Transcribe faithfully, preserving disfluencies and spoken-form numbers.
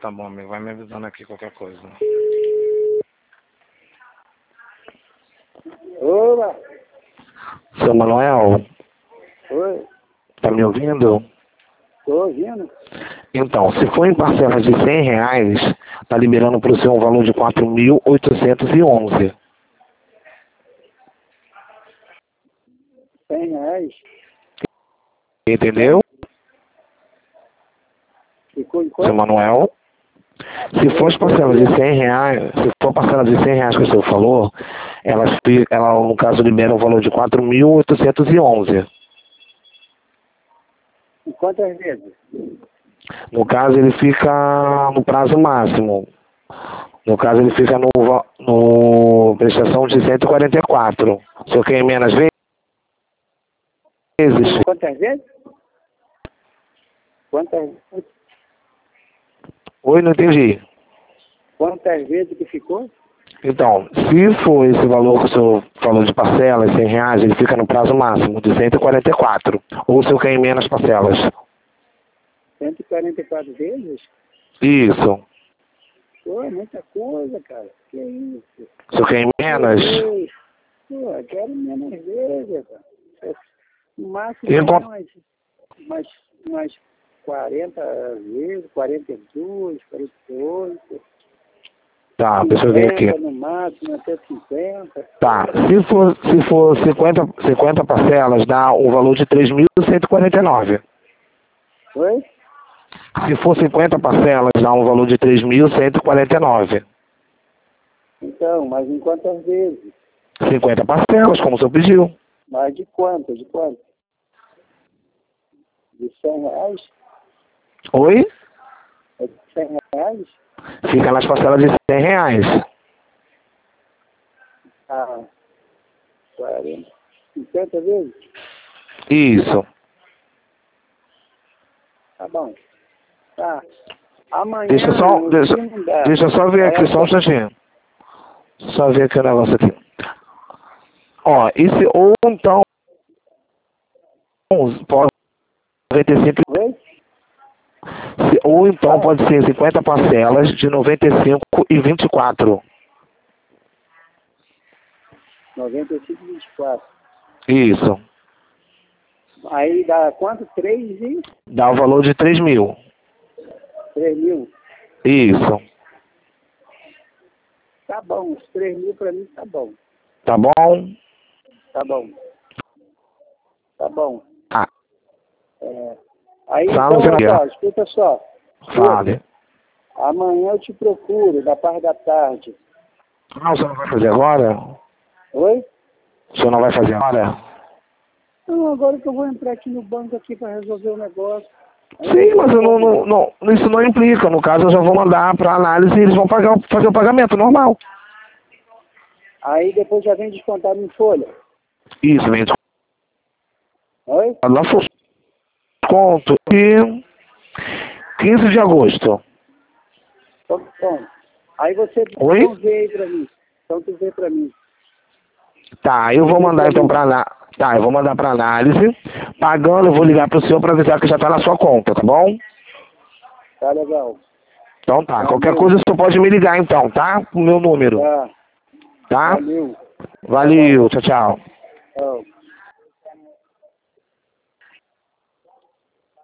tá bom, amigo. Vai me avisando aqui qualquer coisa. Olá. Seu Manuel, Oi. tá me ouvindo? Tô ouvindo. Então, se for em parcelas de cem reais, tá liberando para o senhor um valor de quatro mil oitocentos e onze. cem reais. Entendeu? Ficou em Seu quanto? Manuel? Se for as parcelas de cem reais, se for parcela de cem reais que o senhor falou, ela, fi- ela no caso libera um valor de quatro mil oitocentos e onze. Em quantas vezes? No caso, ele fica no prazo máximo. No caso, ele fica no, va- no prestação de cento e quarenta e quatro. O senhor quer menos vezes? Quantas vezes? Quantas, Oi, não entendi. quantas vezes que ficou? Então, se for esse valor que o senhor falou de parcelas, cem reais, ele fica no prazo máximo de cento e quarenta e quatro. Ou o senhor quer menos parcelas? cento e quarenta e quatro vezes? Isso. Pô, é muita coisa, cara. Que isso? O senhor quer menos? Pô, eu quero menos vezes, cara. No máximo Então- aí umas, umas, umas quarenta vezes, quarenta e duas, quarenta e oito. Tá, deixa eu ver aqui. cinquenta no máximo, até cinquenta. Tá, se for, se for cinquenta, cinquenta parcelas, dá um valor de três mil cento e quarenta e nove. Oi? Se for cinquenta parcelas, dá um valor de três mil cento e quarenta e nove. Então, mas em quantas vezes? cinquenta parcelas, como o senhor pediu. Mas de quanto? De quanto? De cem reais? Oi? É de cem reais? Fica nas parcelas de cem reais. Ah, quarenta, cinquenta vezes? Isso. Tá bom. Tá. Amanhã, Deixa eu só, o deixa, que não dá? deixa eu só ver aqui, Aí, só um instantinho. Só ver aqui o negócio aqui. Ó, e se, ou então, pode noventa e cinco, oi? se- ou então pode ser cinquenta parcelas de noventa e cinco e vinte e quatro. noventa e cinco, vinte e quatro. Isso. Aí dá quanto? três e Dá o valor de três mil. três mil. Isso. Tá bom, os três mil pra mim tá bom. Tá bom? Tá bom. Tá bom. Ah, É. Aí Fala, então, Zé. ó, escuta só. fale. Amanhã eu te procuro, da parte da tarde. Ah, o senhor não vai fazer agora? Oi? O senhor não vai fazer agora? Não, agora que eu vou entrar aqui no banco aqui para resolver o negócio. Aí Sim, mas eu não, não, não, isso não implica. No caso, eu já vou mandar para análise e eles vão pagar, fazer o pagamento normal. Aí depois já vem descontado em folha. Isso, vem Oi? lá foi conto e quinze de agosto. Então, bom. Aí você Oi? então vê aí pra mim. Então tu vê pra mim. Tá, eu vou mandar então para análise. Tá, eu vou mandar para análise. Pagando, eu vou ligar pro senhor para avisar que já tá na sua conta, tá bom? Tá legal. Então tá, Valeu. qualquer coisa o senhor pode me ligar então, tá? O meu número, Tá. tá? Valeu. Valeu, tchau, tchau. Tchau.